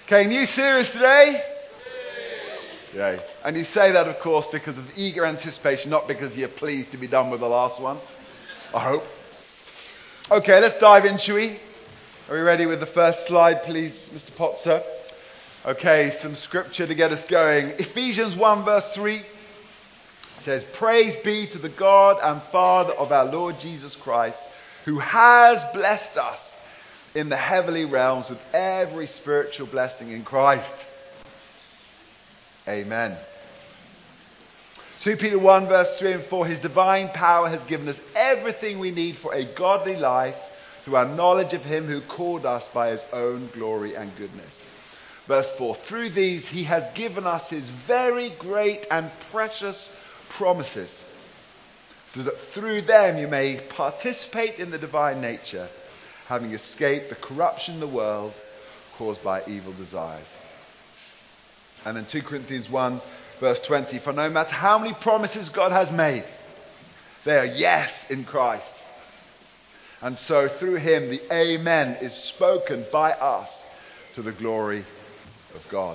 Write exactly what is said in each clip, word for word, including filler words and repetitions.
Okay, new series today? Yay. And you say that, of course, because of eager anticipation, not because you're pleased to be done with the last one. I hope. Okay, let's dive in, shall we? Are we ready with the first slide, please, Mister Potzer? Okay, some scripture to get us going. Ephesians one verse three says, "Praise be to the God and Father of our Lord Jesus Christ, who has blessed us in the heavenly realms with every spiritual blessing in Christ." Amen. Second Peter one verse three and four, "His divine power has given us everything we need for a godly life through our knowledge of him who called us by his own glory and goodness." Verse four, "Through these he has given us his very great and precious promises, so that through them you may participate in the divine nature, having escaped the corruption of the world caused by evil desires." And then Second Corinthians one verse twenty, "For no matter how many promises God has made, they are yes in Christ. And so through him the Amen is spoken by us to the glory of God."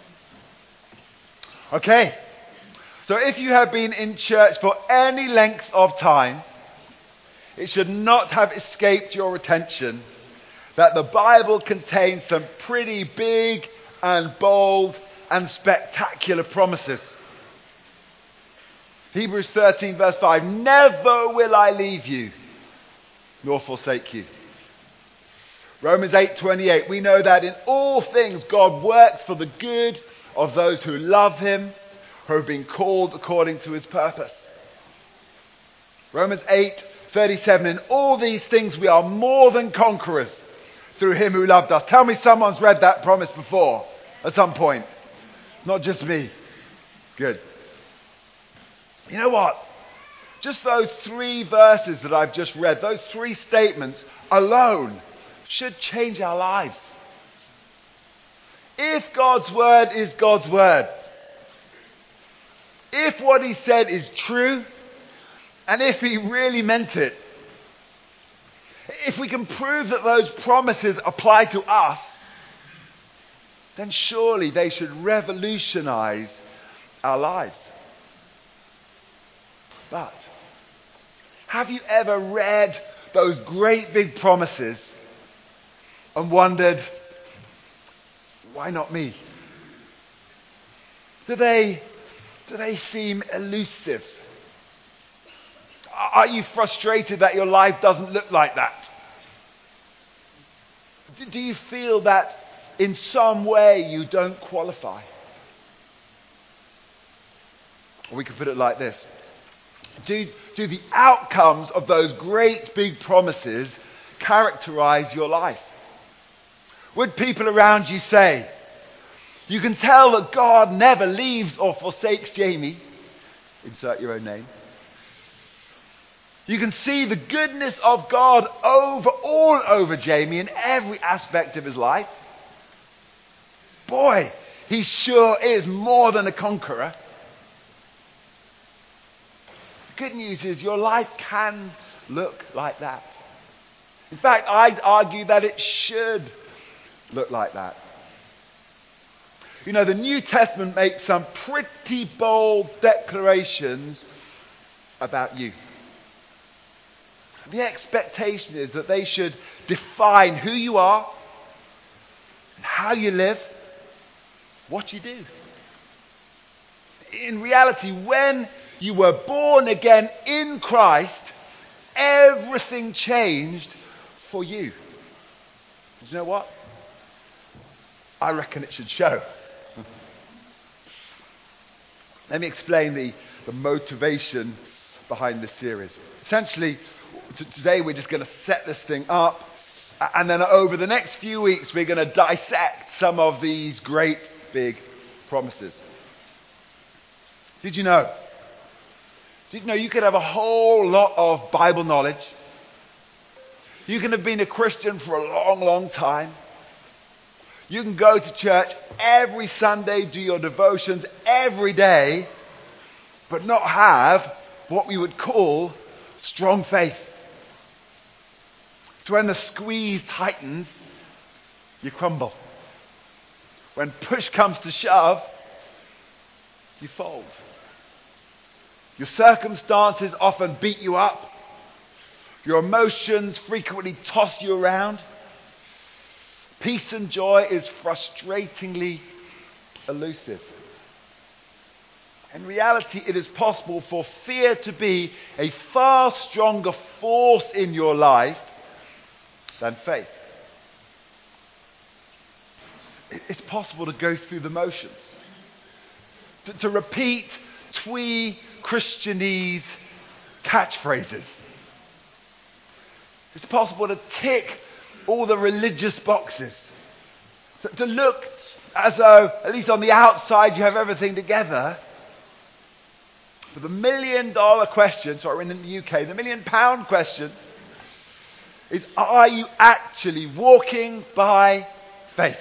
Okay, so if you have been in church for any length of time, it should not have escaped your attention that the Bible contains some pretty big and bold and spectacular promises. Hebrews thirteen verse five, "Never will I leave you nor forsake you." Romans eight twenty-eight, we know that in all things God works for the good of those who love him, who have been called according to his purpose. Romans eight thirty-seven, "In all these things we are more than conquerors through him who loved us." Tell me someone's read that promise before at some point. Not just me. Good. You know what? Just those three verses that I've just read, those three statements alone should change our lives. If God's word is God's word, if what he said is true, and if he really meant it, if we can prove that those promises apply to us, then surely they should revolutionize our lives. But have you ever read those great big promises and wondered, why not me? Do they, do they seem elusive? Are you frustrated that your life doesn't look like that? Do you feel that in some way you don't qualify? Or we could put it like this. Do, do the outcomes of those great big promises characterize your life? Would people around you say, "You can tell that God never leaves or forsakes Jamie"? Insert your own name. "You can see the goodness of God over all over Jamie in every aspect of his life. Boy, he sure is more than a conqueror." The good news is your life can look like that. In fact, I'd argue that it should look like that. You know, the New Testament makes some pretty bold declarations about you. The expectation is that they should define who you are, and how you live, what you do. In reality, when you were born again in Christ, everything changed for you. Do you know what? I reckon it should show. Let me explain the, the motivation behind this series. Essentially, t- today we're just going to set this thing up, and then over the next few weeks we're going to dissect some of these great big promises. Did you know? Did you know you could have a whole lot of Bible knowledge? You can have been a Christian for a long, long time. You can go to church every Sunday, do your devotions every day, but not have what we would call strong faith. So when the squeeze tightens, you crumble. when push comes to shove, you fold. Your circumstances often beat you up. Your emotions frequently toss you around. Peace and joy is frustratingly elusive. In reality, it is possible for fear to be a far stronger force in your life than faith. It's possible to go through the motions, to, to repeat twee Christianese catchphrases. It's possible to tick all the religious boxes, to, to look as though, at least on the outside, you have everything together. But the million dollar question, sorry, in the U K, the million pound question is, are you actually walking by faith?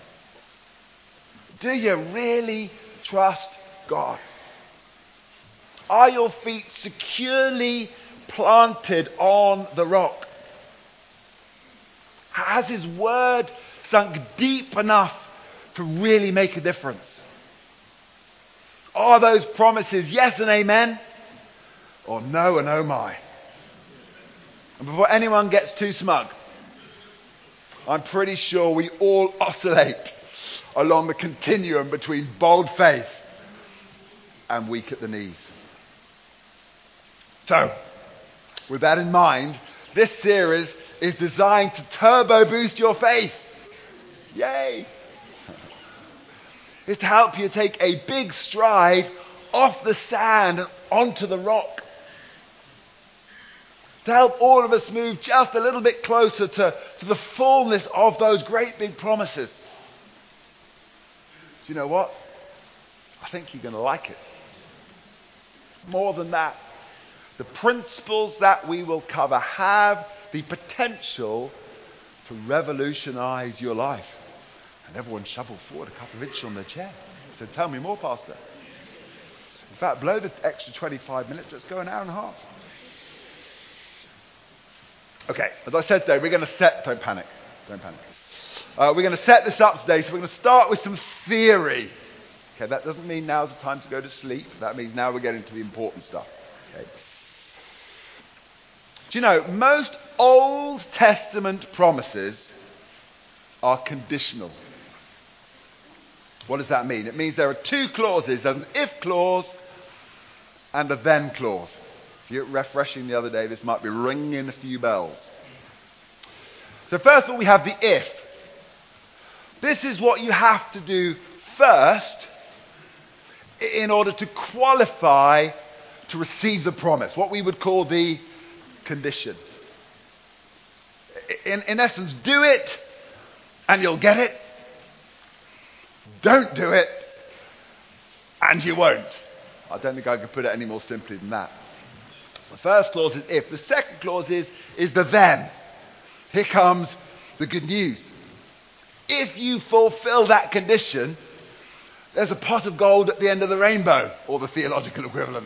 Do you really trust God? Are your feet securely planted on the rock? Has His word sunk deep enough to really make a difference? Are those promises yes and amen, or no and oh my? And before anyone gets too smug, I'm pretty sure we all oscillate along the continuum between bold faith and weak at the knees. So, with that in mind, this series is designed to turbo boost your faith. Yay! It's to help you take a big stride off the sand and onto the rock. To help all of us move just a little bit closer to, to the fullness of those great big promises. Do you know what? I think you're going to like it. More than that, the principles that we will cover have the potential to revolutionize your life. And everyone shuffled forward a couple of inches on their chair. So tell me more, Pastor. In fact, blow the extra twenty-five minutes. Let's go an hour and a half. Okay, as I said today, we're going to set... Don't panic. Don't panic. Uh, we're going to set this up today. So we're going to start with some theory. Okay, that doesn't mean now's the time to go to sleep. That means now we're getting to the important stuff. Okay. Do you know, most Old Testament promises are conditional. What does that mean? It means there are two clauses. There's an if clause and a then clause. If you're refreshing the other day, this might be ringing a few bells. So first of all, we have the if. This is what you have to do first in order to qualify to receive the promise. What we would call the condition. In, in essence, do it and you'll get it. Don't do it and you won't. I don't think I could put it any more simply than that. The first clause is if. The second clause is, is the then. Here comes the good news. If you fulfill that condition, there's a pot of gold at the end of the rainbow, or the theological equivalent.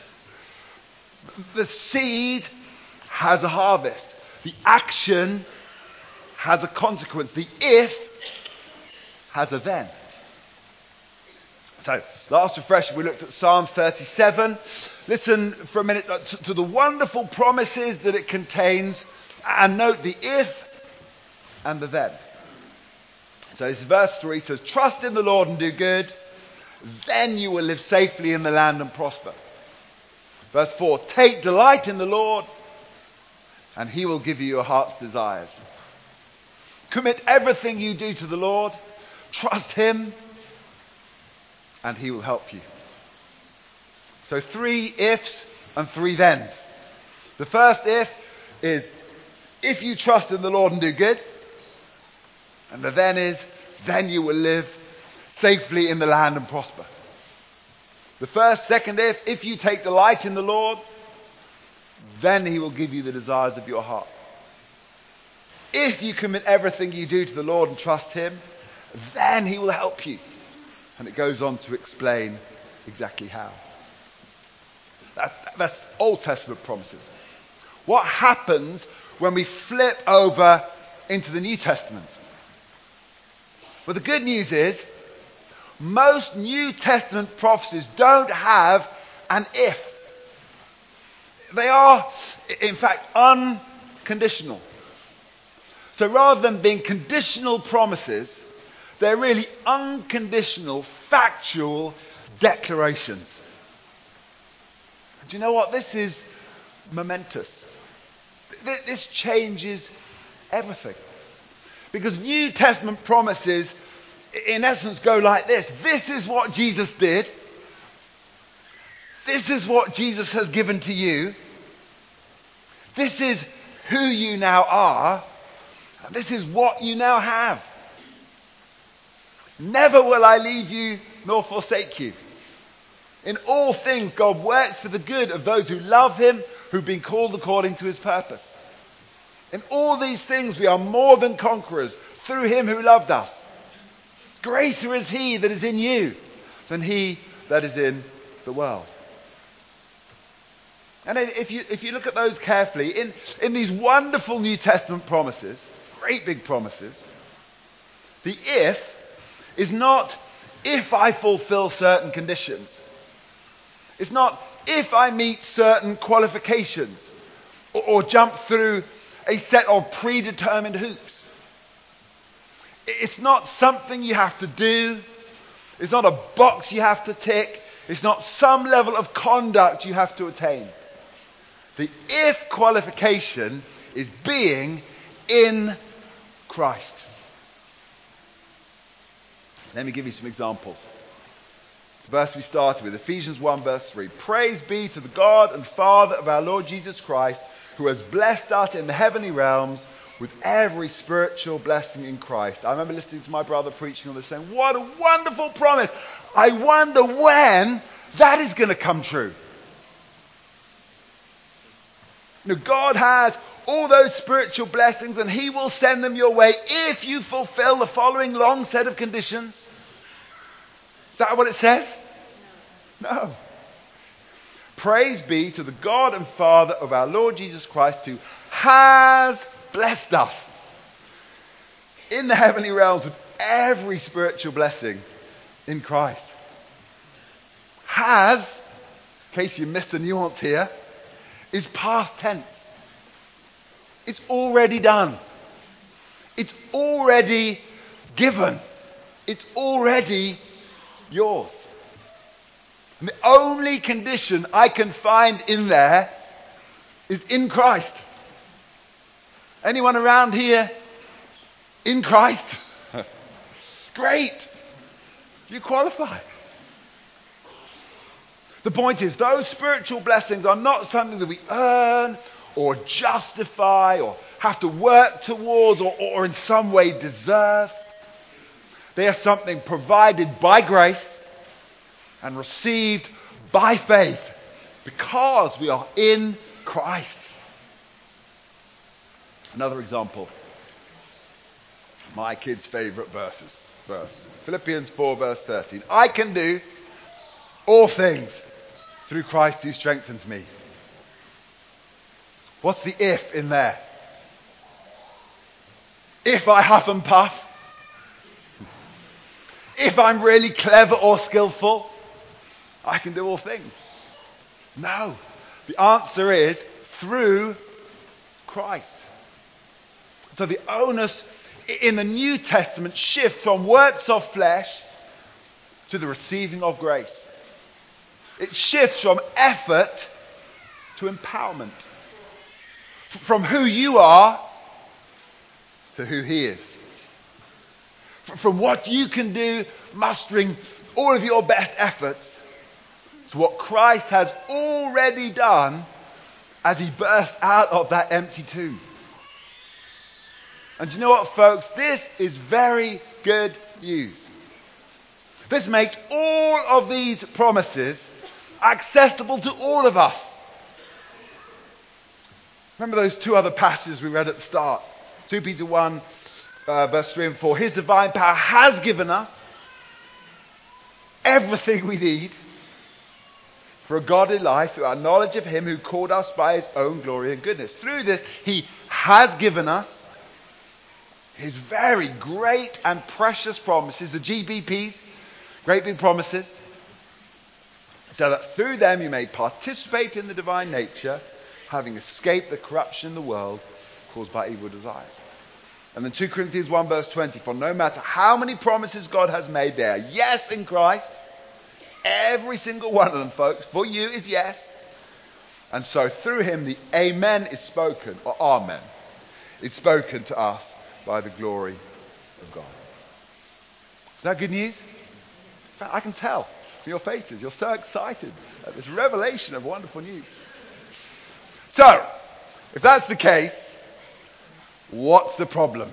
The seed has a harvest. The action has a consequence. The if has a then. So, last refresher, we looked at Psalm thirty-seven. Listen for a minute to, to the wonderful promises that it contains, and note the if and the then. So this is verse three, says, trust in the Lord and do good, then you will live safely in the land and prosper. Verse four, take delight in the Lord, and He will give you your heart's desires. Commit everything you do to the Lord, trust Him, and He will help you. So three ifs and three thens. The first if is, if you trust in the Lord and do good. And the then is, then you will live safely in the land and prosper. The first, second if, if you take delight in the Lord, then He will give you the desires of your heart. If you commit everything you do to the Lord and trust Him, then He will help you. And it goes on to explain exactly how. That, that's Old Testament promises. What happens when we flip over into the New Testament? But the good news is, most New Testament prophecies don't have an if. They are, in fact, unconditional. So rather than being conditional promises, they're really unconditional, factual declarations. Do you know what? This is momentous. This changes everything. Because New Testament promises, in essence, go like this. This is what Jesus did. This is what Jesus has given to you. This is who you now are. And this is what you now have. Never will I leave you nor forsake you. In all things, God works for the good of those who love him, who've been called according to his purpose. In all these things, we are more than conquerors through him who loved us. Greater is he that is in you than he that is in the world. And if you, if you look at those carefully, in, in these wonderful New Testament promises, great big promises, the if is not if I fulfill certain conditions. It's not if I meet certain qualifications or, or jump through a set of predetermined hoops. It's not something you have to do. It's not a box you have to tick. It's not some level of conduct you have to attain. The if qualification is being in Christ. Let me give you some examples. The verse we started with, Ephesians one verse three. Praise be to the God and Father of our Lord Jesus Christ, who has blessed us in the heavenly realms with every spiritual blessing in Christ. I remember listening to my brother preaching on this, saying, what a wonderful promise. I wonder when that is going to come true. You know, God has all those spiritual blessings and he will send them your way if you fulfill the following long set of conditions. Is that what it says? No. Praise be to the God and Father of our Lord Jesus Christ, who has blessed us in the heavenly realms with every spiritual blessing in Christ. Has, in case you missed a nuance here, is past tense. It's already done. It's already given. It's already yours. And the only condition I can find in there is in Christ. Anyone around here in Christ? Great. You qualify. The point is, those spiritual blessings are not something that we earn or justify or have to work towards or, or in some way deserve. They are something provided by grace and received by faith because we are in Christ. Another example. My kids' favourite verses. Verse. Philippians four verse thirteen. I can do all things through Christ who strengthens me. What's the if in there? If I huff and puff, if I'm really clever or skillful, I can do all things. No. The answer is through Christ. So the onus in the New Testament shifts from works of flesh to the receiving of grace. It shifts from effort to empowerment. From who you are to who he is. From what you can do, mustering all of your best efforts, to what Christ has already done as he burst out of that empty tomb. And do you know what, folks? This is very good news. This makes all of these promises accessible to all of us. Remember those two other passages we read at the start? Second Peter one, uh, verse three and four. His divine power has given us everything we need for a godly life through our knowledge of him who called us by his own glory and goodness. Through this, he has given us His very great and precious promises, the G B Ps, great big promises, so that through them you may participate in the divine nature, having escaped the corruption in the world caused by evil desires. And then two Corinthians one verse twenty, for no matter how many promises God has made, they are yes in Christ. Every single one of them, folks, for you is yes. And so through him the amen is spoken, or amen, is spoken to us by the glory of God. Is that good news? In fact, I can tell from your faces. You're so excited at this revelation of wonderful news. So, if that's the case, what's the problem?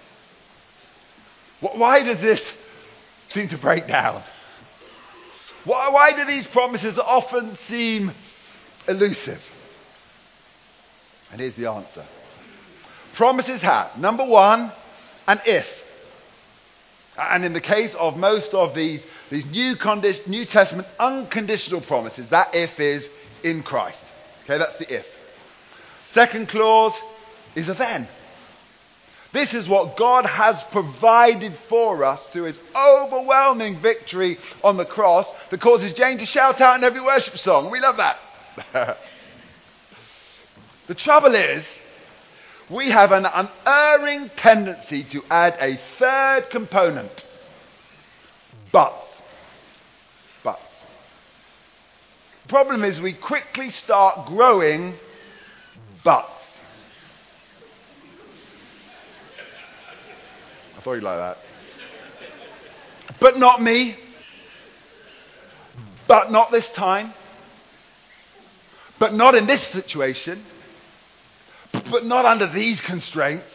Why does this seem to break down? Why, why do these promises often seem elusive? And here's the answer. Promises have, number one, an if. And in the case of most of these, these New, condi- New Testament unconditional promises, that if is in Christ. Okay, that's the if. Second clause is a then. This is what God has provided for us through his overwhelming victory on the cross that causes Jane to shout out in every worship song. We love that. The trouble is, we have an unerring tendency to add a third component. Buts. Buts. The problem is we quickly start growing buts. I thought you'd like that. But not me. But not this time. But not in this situation. But not under these constraints.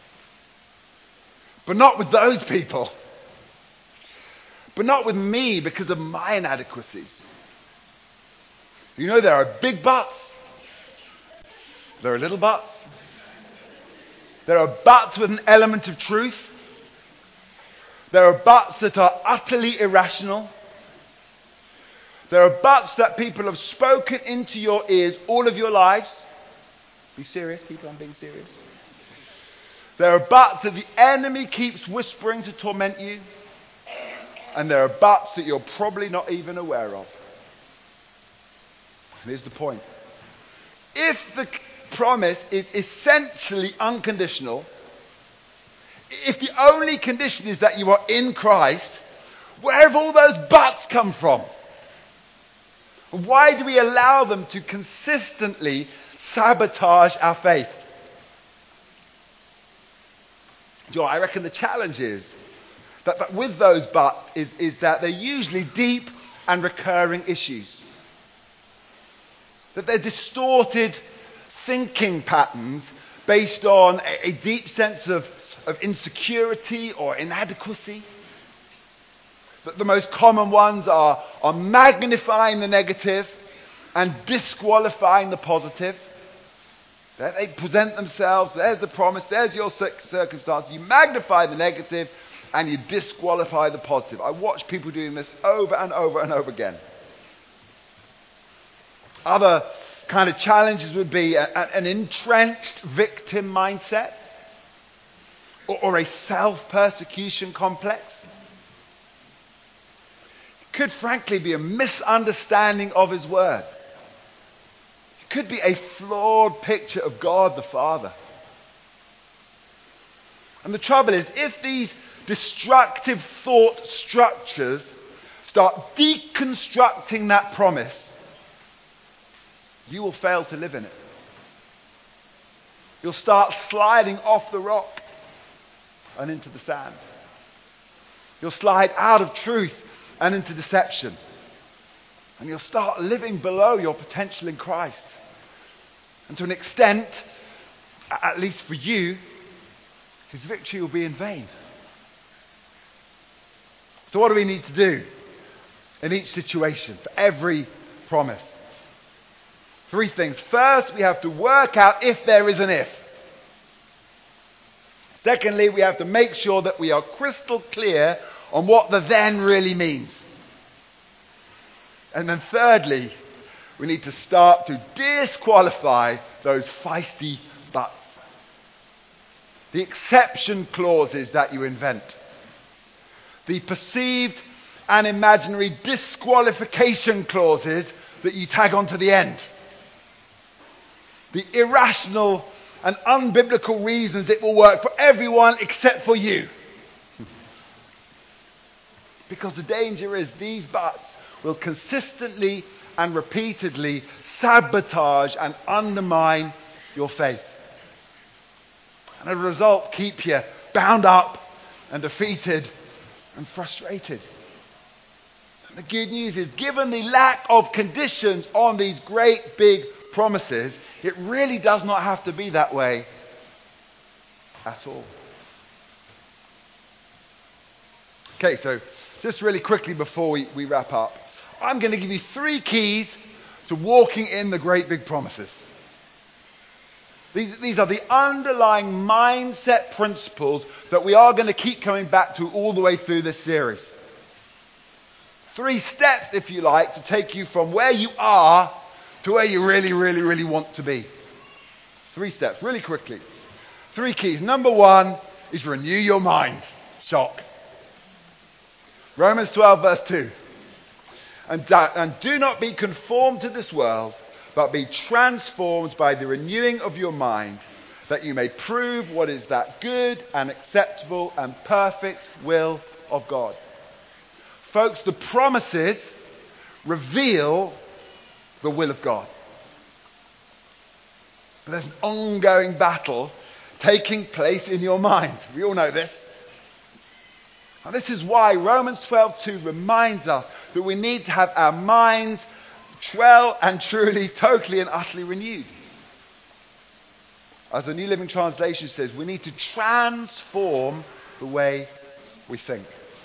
But not with those people. But not with me because of my inadequacies. You know, there are big buts. There are little buts. There are buts with an element of truth. There are buts that are utterly irrational. There are buts that people have spoken into your ears all of your lives. Be serious, people, I'm being serious. There are buts that the enemy keeps whispering to torment you. And there are buts that you're probably not even aware of. And here's the point. If the promise is essentially unconditional, if the only condition is that you are in Christ, where have all those buts come from? Why do we allow them to consistently sabotage our faith? Joe, I reckon the challenge is that, that with those buts is, is that they're usually deep and recurring issues. That they're distorted thinking patterns based on a, a deep sense of, of insecurity or inadequacy. That the most common ones are, are magnifying the negative and disqualifying the positive. That they present themselves, there's the promise, there's your circumstance. You magnify the negative and you disqualify the positive. I watch people doing this over and over and over again. Other kind of challenges would be a, a, an entrenched victim mindset or, or a self-persecution complex. It could frankly be a misunderstanding of his word. It could be a flawed picture of God the Father. And the trouble is, if these destructive thought structures start deconstructing that promise, you will fail to live in it. You'll start sliding off the rock and into the sand. You'll slide out of truth and into deception. And you'll start living below your potential in Christ. And to an extent, at least for you, his victory will be in vain. So what do we need to do in each situation, for every promise? Three things. First, we have to work out if there is an if. Secondly, we have to make sure that we are crystal clear on what the then really means. And then thirdly, we need to start to disqualify those feisty buts. the exception clauses that you invent, the perceived and imaginary disqualification clauses that you tag onto the end, the irrational and unbiblical reasons it will work for everyone except for you. Because the danger is these buts will consistently and repeatedly sabotage and undermine your faith. And as a result, keep you bound up and defeated and frustrated. And the good news is, given the lack of conditions on these great big promises, it really does not have to be that way at all. Okay, so just really quickly before we, we wrap up, I'm going to give you three keys to walking in the great big promises. These, these are the underlying mindset principles that we are going to keep coming back to all the way through this series. Three steps, if you like, to take you from where you are to where you really, really, really want to be. Three steps, really quickly. Three keys. Number one is renew your mind. Shock. Romans twelve verse two. And, that, and do not be conformed to this world, but be transformed by the renewing of your mind, that you may prove what is that good and acceptable and perfect will of God. Folks, the promises reveal the will of God. But there's an ongoing battle taking place in your mind. We all know this. And this is why Romans twelve two reminds us that we need to have our minds well and truly, totally and utterly renewed. As the New Living Translation says, we need to transform the way we think.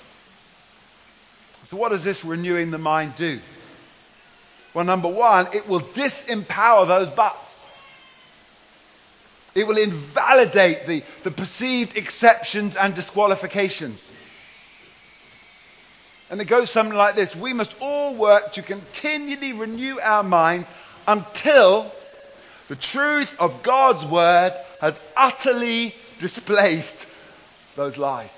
So what does this renewing the mind do? Well, number one, it will disempower those buts. It will invalidate the, the perceived exceptions and disqualifications. And it goes something like this. We must all work to continually renew our minds until the truth of God's word has utterly displaced those lies.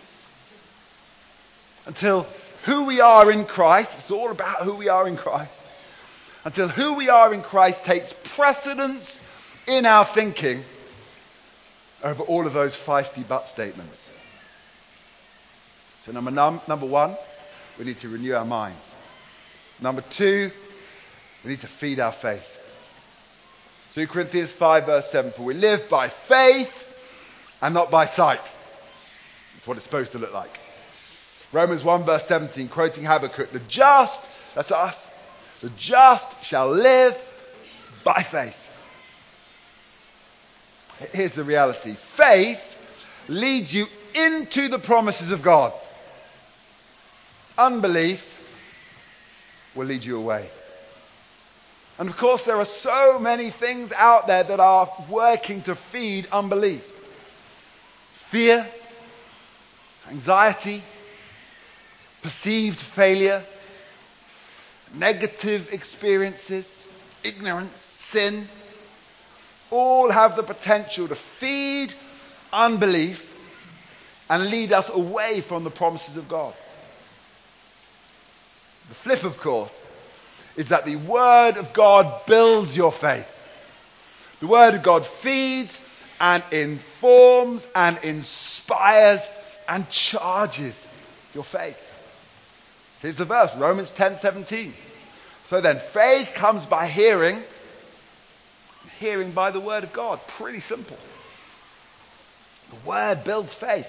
Until who we are in Christ, it's all about who we are in Christ. Until who we are in Christ takes precedence in our thinking over all of those feisty but statements. So number, num- number one, we need to renew our minds. Number two, we need to feed our faith. Second Corinthians five verse seven, for we live by faith and not by sight. That's what it's supposed to look like. Romans one verse seventeen, quoting Habakkuk, the just, that's us, the just shall live by faith. Here's the reality. Faith leads you into the promises of God. Unbelief will lead you away. And of course, there are so many things out there that are working to feed unbelief. Fear, anxiety, perceived failure, negative experiences, ignorance, sin, all have the potential to feed unbelief and lead us away from the promises of God. The flip, of course, is that the Word of God builds your faith. The Word of God feeds and informs and inspires and charges your faith. Here's the verse, Romans ten seventeen. So then, faith comes by hearing, hearing by the Word of God. Pretty simple. The Word builds faith.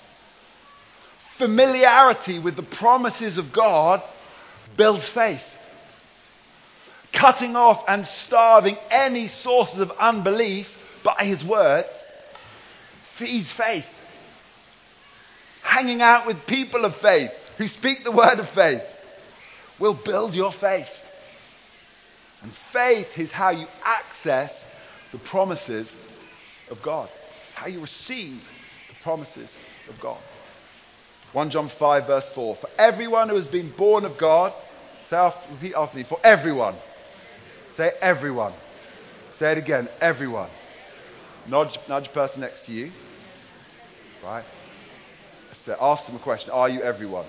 Familiarity with the promises of God builds faith. Cutting off and starving any sources of unbelief by His Word feeds faith. Hanging out with people of faith who speak the word of faith will build your faith. And faith is how you access the promises of God. It's how you receive the promises of God. First John five verse four. For everyone who has been born of God, say after, repeat after me, for everyone. Say everyone. Say it again, everyone. Nudge, nudge the person next to you. Right? So ask them a question. Are you everyone?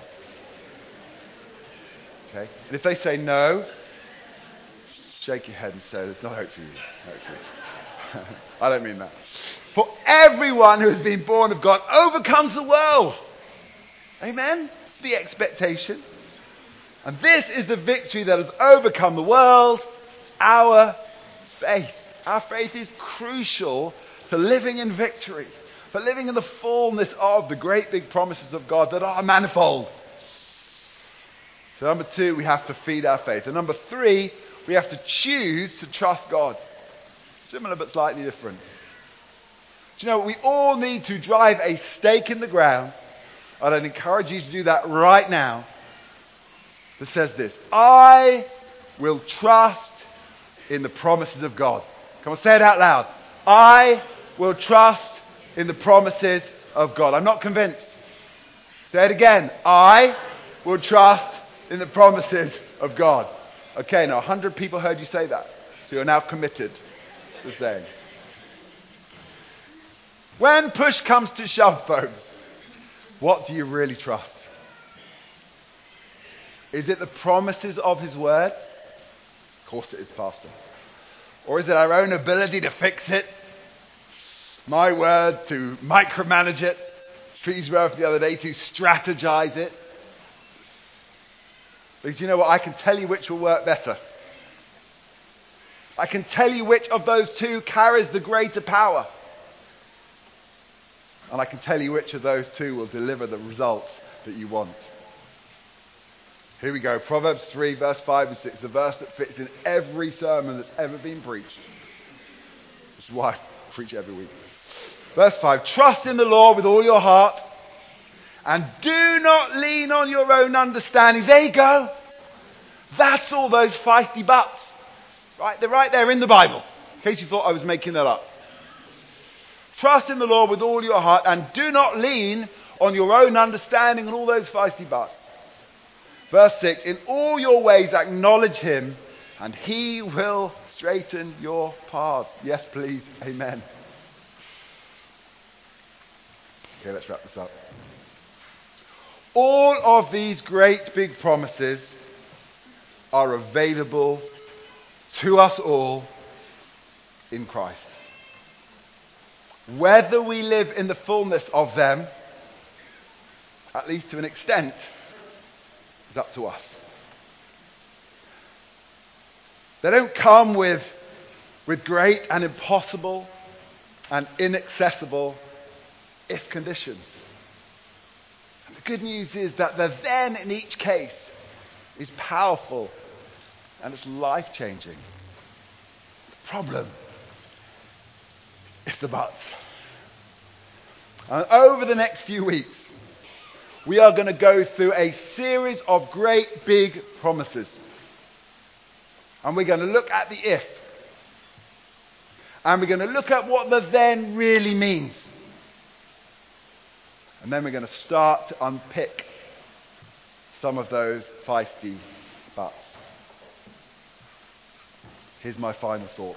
Okay? And if they say no, shake your head and say, there's no hope for you. No hope for you. I don't mean that. For everyone who has been born of God overcomes the world. Amen? It's the expectation. And this is the victory that has overcome the world, our faith. Our faith is crucial to living in victory, for living in the fullness of the great big promises of God that are manifold. So number two, we have to feed our faith. And number three, we have to choose to trust God. Similar but slightly different. Do you know, we all need to drive a stake in the ground. And I'd encourage you to do that right now. That says this: I will trust in the promises of God. Come on, say it out loud. I will trust in the promises of God. I'm not convinced. Say it again. I will trust in the promises of God. Okay, now one hundred people heard you say that. So you're now committed to saying. When push comes to shove, folks, what do you really trust? Is it the promises of His Word? Of course it is, Pastor. Or is it our own ability to fix it? My word, to micromanage it. Fees wrote the other day, to strategize it. Because you know what? I can tell you which will work better. I can tell you which of those two carries the greater power. And I can tell you which of those two will deliver the results that you want. Here we go. Proverbs three, verse five and six. The verse that fits in every sermon that's ever been preached. This is why I preach every week. Verse five. Trust in the Lord with all your heart. And do not lean on your own understanding. There you go. That's all those feisty buts. Right? They're right there in the Bible. In case you thought I was making that up. Trust in the Lord with all your heart. And do not lean on your own understanding and all those feisty buts. Verse six, in all your ways acknowledge Him, and He will straighten your path. Yes, please. Amen. Okay, let's wrap this up. All of these great big promises are available to us all in Christ. Whether we live in the fullness of them, at least to an extent, is up to us. They don't come with, with great and impossible and inaccessible if conditions. And the good news is that the then in each case is powerful and it's life-changing. The problem is the buts. And over the next few weeks, we are going to go through a series of great big promises. And we're going to look at the if. And we're going to look at what the then really means. And then we're going to start to unpick some of those feisty buts. Here's my final thought.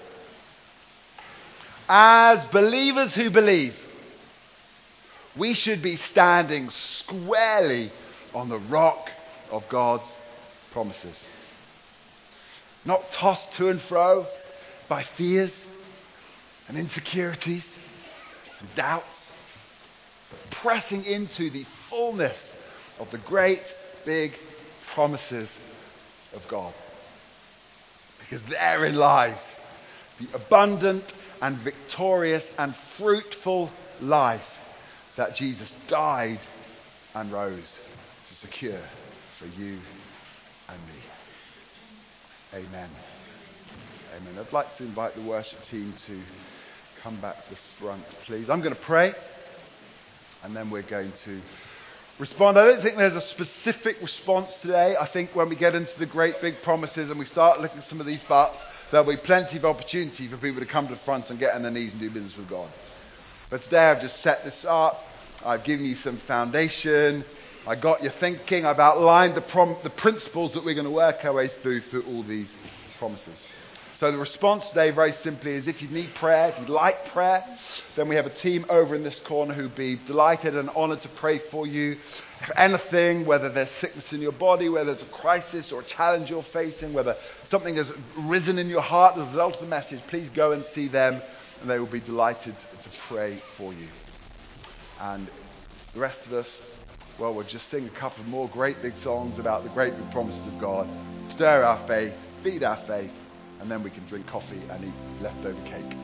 As believers who believe, we should be standing squarely on the rock of God's promises. Not tossed to and fro by fears and insecurities and doubts, but pressing into the fullness of the great big promises of God. Because therein lies the abundant and victorious and fruitful life that Jesus died and rose to secure for you and me. Amen. Amen. I'd like to invite the worship team to come back to the front, please. I'm going to pray, and then we're going to respond. I don't think there's a specific response today. I think when we get into the great big promises and we start looking at some of these parts, there'll be plenty of opportunity for people to come to the front and get on their knees and do business with God. But today I've just set this up. I've given you some foundation. I got you thinking. I've outlined the, prom- the principles that we're going to work our way through through all these promises. So the response today, very simply, is if you need prayer, if you'd like prayer, then we have a team over in this corner who'd be delighted and honoured to pray for you. If anything, whether there's sickness in your body, whether there's a crisis or a challenge you're facing, whether something has risen in your heart as a result of the message, please go and see them, and they will be delighted to pray for you. And the rest of us, well, we'll just sing a couple more great big songs about the great big promises of God, stir our faith, feed our faith, and then we can drink coffee and eat leftover cake.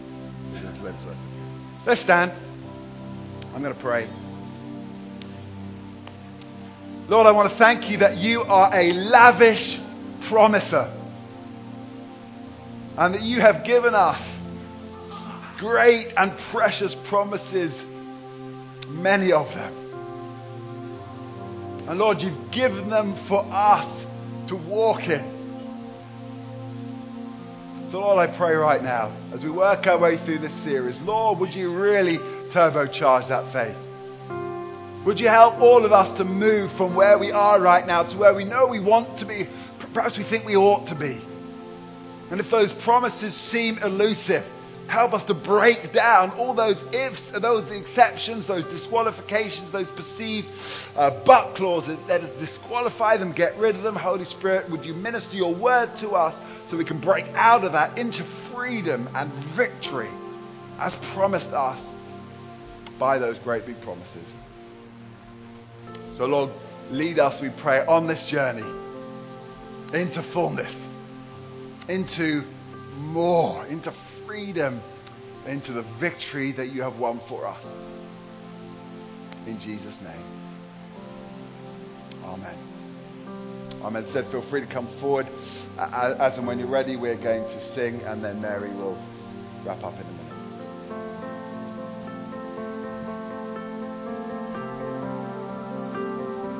Let's stand. I'm going to pray. Lord, I want to thank you that you are a lavish promiser, and that you have given us great and precious promises, many of them. And Lord, you've given them for us to walk in. So Lord, I pray right now, as we work our way through this series, Lord, would you really turbocharge that faith? Would you help all of us to move from where we are right now to where we know we want to be, perhaps we think we ought to be. And if those promises seem elusive, help us to break down all those ifs, those exceptions, those disqualifications, those perceived uh, but clauses. Let us disqualify them, get rid of them. Holy Spirit, would you minister your word to us so we can break out of that into freedom and victory as promised us by those great big promises. So Lord, lead us, we pray, on this journey into fullness, into more, into freedom, into the victory that you have won for us. In Jesus' name. Amen. Amen. Said, feel free to come forward. As and when you're ready, we're going to sing, and then Mary will wrap up in a minute.